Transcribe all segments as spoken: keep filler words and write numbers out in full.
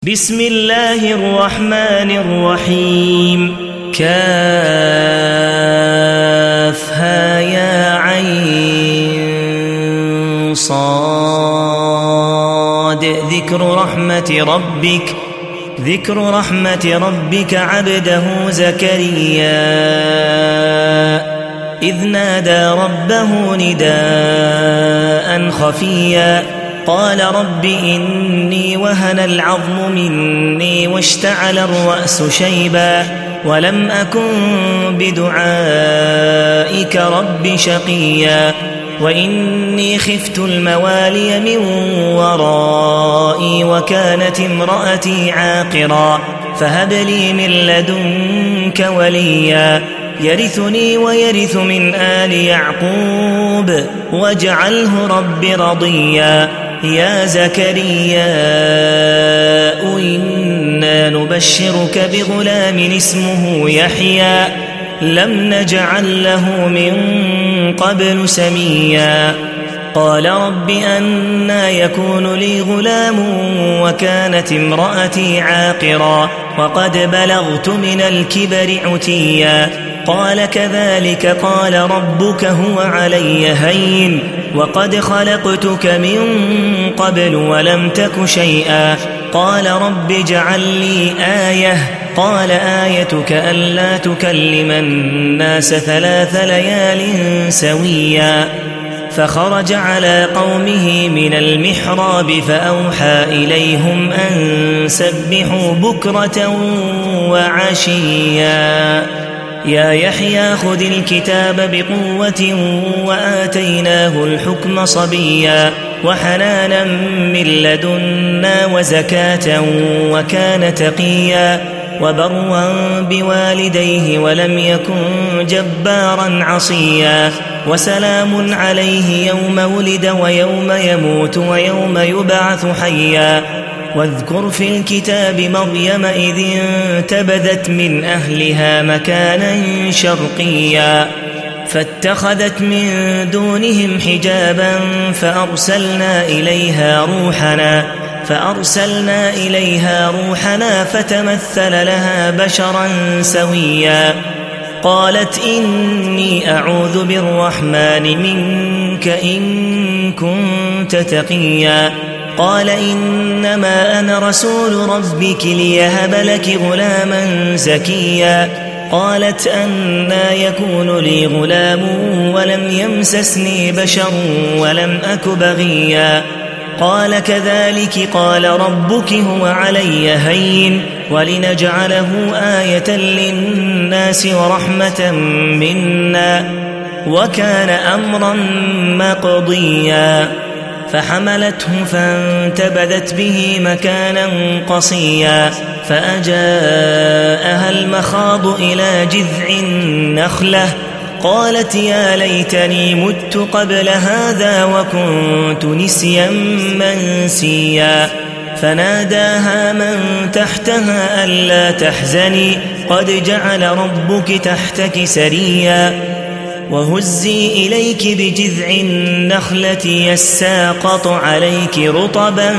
بسم الله الرحمن الرحيم كافها يا عين صاد ذكر رحمة ربك ذكر رحمة ربك عبده زكريا إذ نادى ربه نداء خفيا قال رب إني وهن العظم مني واشتعل الرأس شيبا ولم أكن بدعائك رب شقيا وإني خفت الموالي من ورائي وكانت امرأتي عاقرا فهب لي من لدنك وليا يرثني ويرث من آل يعقوب واجعله رب رضيا يا زكريا إنا نبشرك بغلام اسمه يحيى لم نجعل له من قبل سميا قال رب أنى يكون لي غلام وكانت امرأتي عاقرا وقد بلغت من الكبر عتيا قال كذلك قال ربك هو علي هين وقد خلقتك من قبل ولم تك شيئا قال رب اجعل لي آية قال آيتك ألا تكلم الناس ثلاث ليال سويا فخرج على قومه من المحراب فأوحى إليهم أن سبحوا بكرة وعشيا يا يحيى خذ الكتاب بقوة وآتيناه الحكم صبيا وحنانا من لدنا وزكاة وكان تقيا وبرا بوالديه ولم يكن جبارا عصيا وسلام عليه يوم ولد ويوم يموت ويوم يبعث حيا واذكر في الكتاب مريم إذ انتبذت من أهلها مكانا شرقيا فاتخذت من دونهم حجابا فأرسلنا إليها روحنا فأرسلنا إليها روحنا فتمثل لها بشرا سويا قالت إني أعوذ بالرحمن منك إن كنت تقيا قال إنما أنا رسول ربك ليهب لك غلاما زكيا قالت أنى يكون لي غلام ولم يمسسني بشر ولم أك بغيا قال كذلك قال ربك هو علي هين ولنجعله آية للناس ورحمة منا وكان أمرا مقضيا فحملته فانتبذت به مكانا قصيا فأجاءها المخاض إلى جذع النخلة قالت يا ليتني مت قبل هذا وكنت نسيا منسيا فناداها من تحتها ألا تحزني قد جعل ربك تحتك سريا وهزي إليك بجذع النخلة يساقط عليك رطبا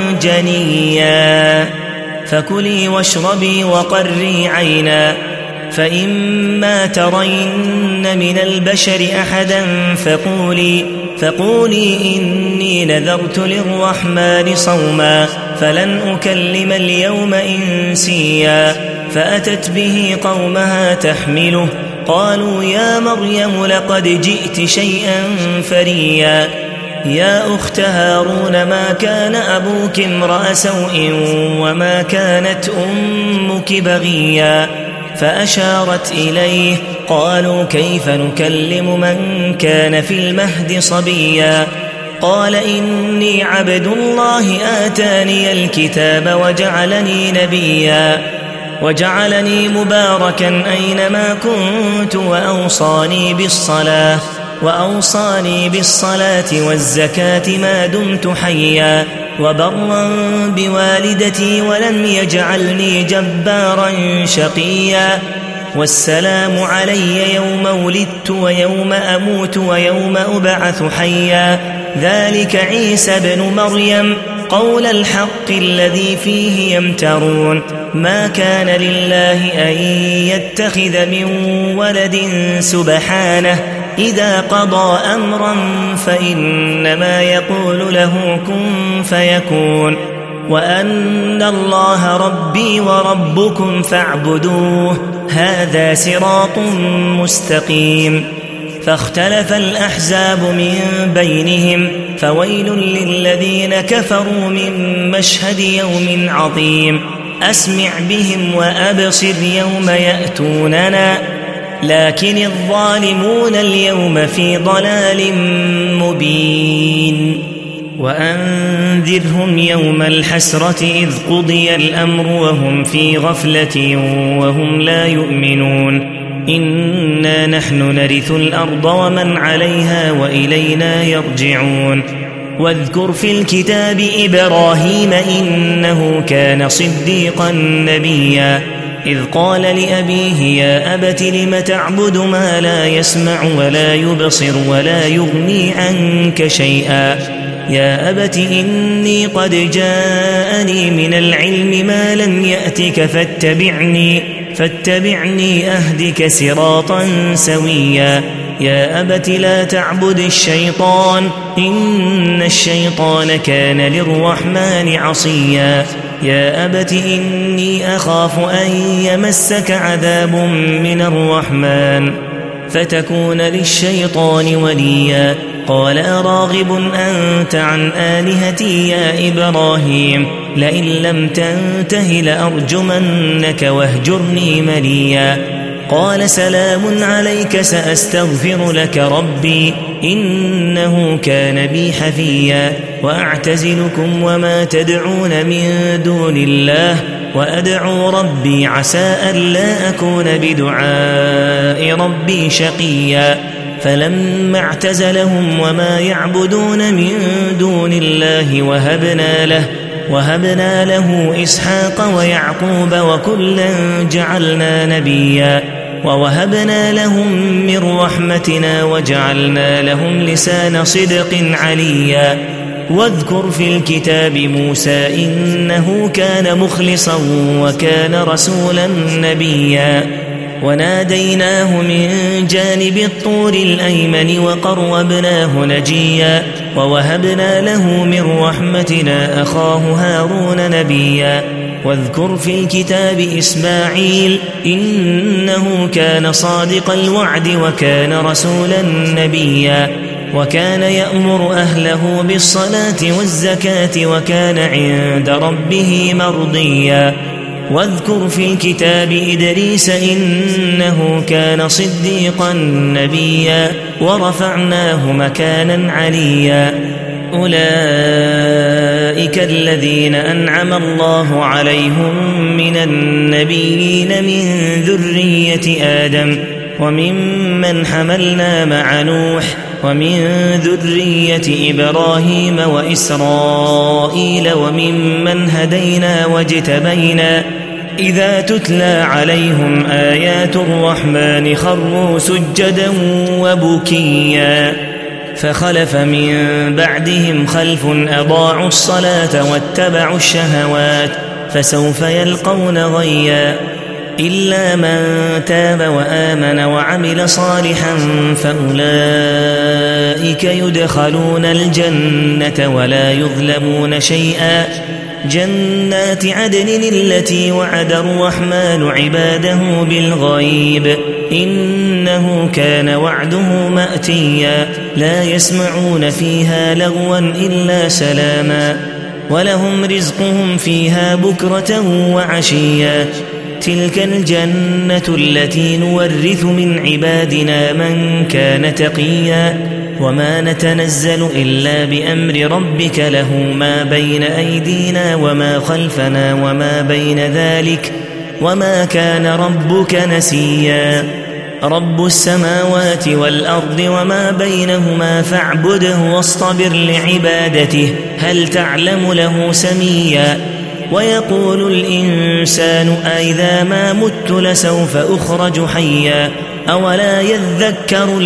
جنيا فكلي واشربي وقري عينا فإما ترين من البشر أحدا فقولي فقولي إني نذرت للرحمن صوما فلن أكلم اليوم إنسيا فأتت به قومها تحمله قالوا يا مريم لقد جئت شيئا فريا يا أخت هارون ما كان أبوك امرأ سوء وما كانت أمك بغيا فأشارت إليه قالوا كيف نكلم من كان في المهد صبيا قال إني عبد الله آتاني الكتاب وجعلني نبيا وجعلني مباركا أينما كنت وأوصاني بالصلاة وأوصاني بالصلاة والزكاة ما دمت حيا وبرا بوالدتي ولم يجعلني جبارا شقيا والسلام علي يوم ولدت ويوم أموت ويوم أبعث حيا ذلك عيسى بن مريم قول الحق الذي فيه يمترون ما كان لله أن يتخذ من ولد سبحانه إذا قضى أمرا فإنما يقول له كن فيكون وأن الله ربي وربكم فاعبدوه هذا صراط مستقيم فاختلف الأحزاب من بينهم فويل للذين كفروا من مشهد يوم عظيم أسمع بهم وأبصر يوم يأتوننا لكن الظالمون اليوم في ضلال مبين وأنذرهم يوم الحسرة إذ قضي الأمر وهم في غفلة وهم لا يؤمنون إنا نحن نرث الأرض ومن عليها وإلينا يرجعون واذكر في الكتاب إبراهيم إنه كان صديقا نبيا إذ قال لأبيه يا أبت لم تعبد ما لا يسمع ولا يبصر ولا يغني عنك شيئا يا أبت إني قد جاءني من العلم ما لم يأتك فاتبعني فاتبعني أهدك صراطا سويا يا أبت لا تعبد الشيطان إن الشيطان كان للرحمن عصيا يا أبت إني أخاف أن يمسك عذاب من الرحمن فتكون للشيطان وليا قال أراغب أنت عن آلهتي يا إبراهيم لئن لم تنته لأرجمنك واهجرني مليا قال سلام عليك سأستغفر لك ربي إنه كان بي حفيا وأعتزلكم وما تدعون من دون الله وأدعو ربي عسى ألا أكون بدعاء ربي شقيا فلما اعتزلهم وما يعبدون من دون الله وهبنا له وهبنا له إسحاق ويعقوب وكلا جعلنا نبيا ووهبنا لهم من رحمتنا وجعلنا لهم لسان صدق عليا واذكر في الكتاب موسى إنه كان مخلصا وكان رسولا نبيا وناديناه من جانب الطور الأيمن وقربناه نجيا ووهبنا له من رحمتنا أخاه هارون نبيا واذكر في الكتاب إسماعيل إنه كان صادق الوعد وكان رسولا نبيا وكان يأمر أهله بالصلاة والزكاة وكان عند ربه مرضيا واذكر في الكتاب إدريس إنه كان صديقا نبيا ورفعناه مكانا عليا أولئك الذين أنعم الله عليهم من النبيين من ذرية آدم وممن حملنا مع نوح ومن ذرية إبراهيم وإسرائيل وممن هدينا واجتبينا إذا تتلى عليهم آيات الرحمن خروا سجدا وبكيا فخلف من بعدهم خلف أضاعوا الصلاة واتبعوا الشهوات فسوف يلقون غيا إلا من تاب وآمن وعمل صالحا فأولئك يدخلون الجنة ولا يظلمون شيئا جنات عدن التي وعد الرحمن عباده بالغيب إنه كان وعده مأتيا لا يسمعون فيها لغوا إلا سلاما ولهم رزقهم فيها بكرة وعشيا تلك الجنة التي نورث من عبادنا من كان تقيا وما نتنزل إلا بأمر ربك له ما بين أيدينا وما خلفنا وما بين ذلك وما كان ربك نسيا رب السماوات والأرض وما بينهما فاعبده واصطبر لعبادته هل تعلم له سميا ويقول الإنسان أإذا ما مت لسوف أخرج حيا أولا يذكر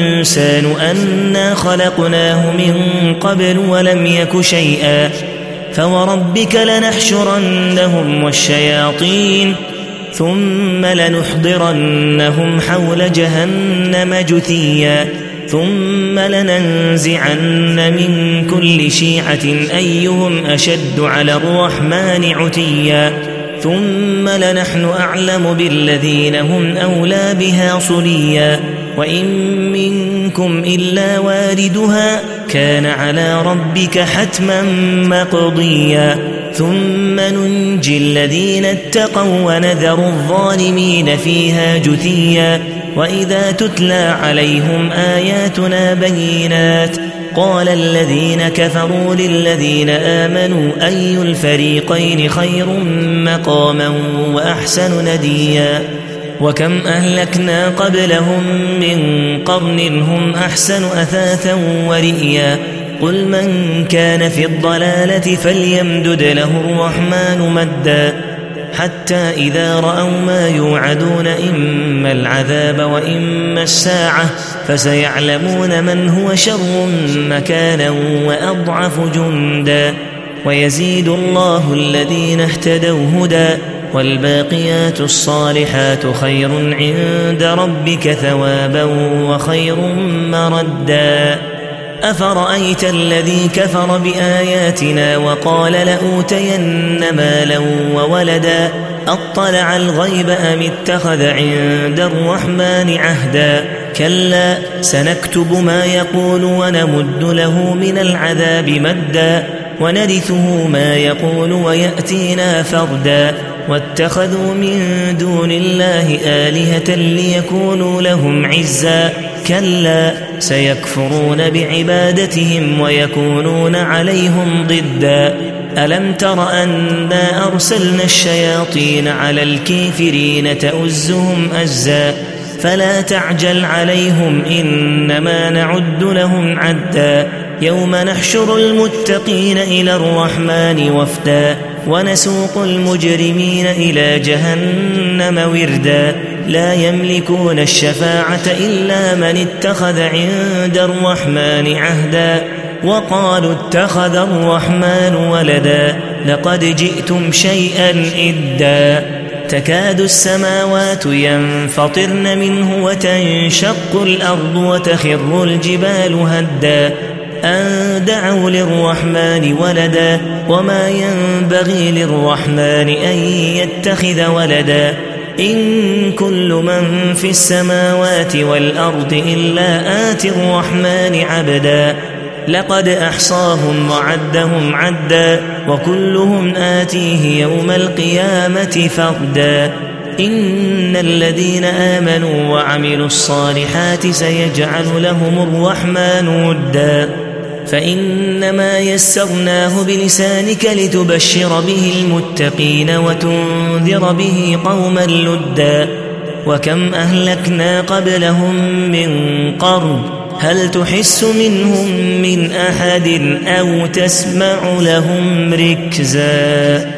الإنسان أنا خلقناه من قبل ولم يك شيئا فوربك لنحشرنهم والشياطين ثم لنحضرنهم حول جهنم جثيا ثم لننزعن من كل شيعة أيهم أشد على الرحمن عتيا ثم لنحن أعلم بالذين هم أولى بها صليا وإن منكم إلا واردها كان على ربك حتما مقضيا ثم ننجي الذين اتقوا ونذر الظالمين فيها جثيا وإذا تتلى عليهم آياتنا بينات قال الذين كفروا للذين آمنوا أي الفريقين خير مقاما وأحسن نديا وكم أهلكنا قبلهم من قرن هم أحسن أثاثا ورئيا قل من كان في الضلالة فليمدد له الرحمن مدا حتى إذا رأوا ما يوعدون إما العذاب وإما الساعة فسيعلمون من هو شر مكانا وأضعف جندا ويزيد الله الذين اهتدوا هدى والباقيات الصالحات خير عند ربك ثوابا وخير مردا أفرأيت الذي كفر بآياتنا وقال لأوتين مالا وولدا أطلع الغيب أم اتخذ عند الرحمن عهدا كلا سنكتب ما يقول ونمد له من العذاب مدا ونرثه ما يقول ويأتينا فردا واتخذوا من دون الله آلهة ليكونوا لهم عزا كلا سيكفرون بعبادتهم ويكونون عليهم ضدا ألم تر أنا أرسلنا الشياطين على الكافرين تؤزهم أزا فلا تعجل عليهم إنما نعد لهم عدا يوم نحشر المتقين إلى الرحمن وفدا ونسوق المجرمين إلى جهنم وردا لا يملكون الشفاعة إلا من اتخذ عند الرحمن عهدا وقالوا اتخذ الرحمن ولدا لقد جئتم شيئا إدا تكاد السماوات ينفطرن منه وتنشق الأرض وتخر الجبال هدا أن دعوا للرحمن ولدا وما ينبغي للرحمن أن يتخذ ولدا إن كل من في السماوات والأرض إلا آتي الرحمن عبدا لقد أحصاهم وعدهم عدا وكلهم آتيه يوم القيامة فردا إن الذين آمنوا وعملوا الصالحات سيجعل لهم الرحمن ودا فإنما يسرناه بلسانك لتبشر به المتقين وتنذر به قوما لدا وكم أهلكنا قبلهم من قرن هل تحس منهم من أحد أو تسمع لهم ركزا